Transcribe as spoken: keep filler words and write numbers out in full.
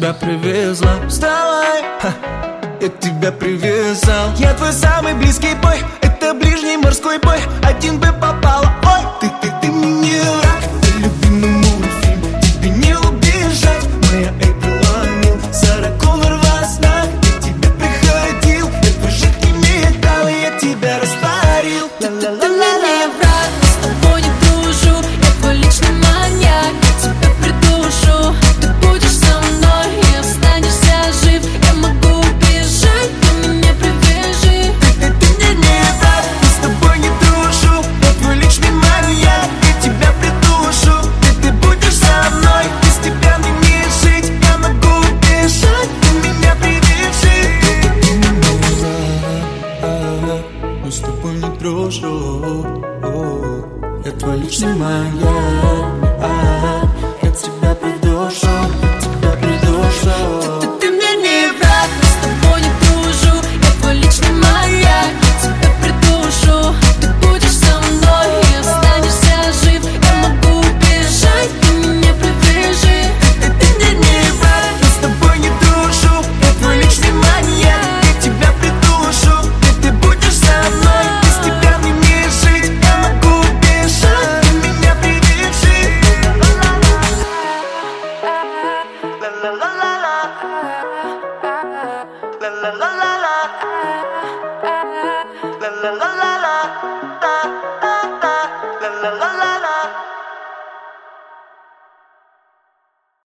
тебя привезла. Вставай, ха, я тебя привязал. Я твой самый близкий бой, это ближний морской бой. Один бы попала, ой, ты, ты, ты мне не враг. Ты любимый мультфильм, тебе не убежать. Моя Эйприл, Сара Коннор во снах. Я тебе приходил, я твой жидкий металл, и я тебя растворил. Ты, ты, ты мне не враг, с тобой не дружу. Я твой личный маньяк, я тебя придушу. Ты будешь со мной и останешься жив. Я могу убежать, ты меня привяжи. Ты, ты, ты мне не враг, я с тобой не дружу. Я твой личный маньяк, я тебя придушу. Ты, ты будешь со мной, без тебя мне не жить. Я могу убежать, ты меня привяжи. Ты, ты мне не враг, я с тобой не дружу. Я твой личный маньяк, я тебя придушу, тебя придушу. Ты, ты, ты мне не враг, я с тобой не дружу. Я твой личный маньяк, я тебя придушу. Ты будешь со мной и останешься жив. Я могу убежать, ты меня привяжи. Ты, ты мне не враг, я с тобой не дружу. Я твой личный маньяк, я тебя придушу. Ты, ты будешь со мной, без тебя мне не жить. Я могу убежать, ты меня привяжи. Ла-ла-ла-ла-ла. Ла-ла-ла-ла-ла. Ла-ла-ла-ла-ла. Ла-ла-ла-ла-ла.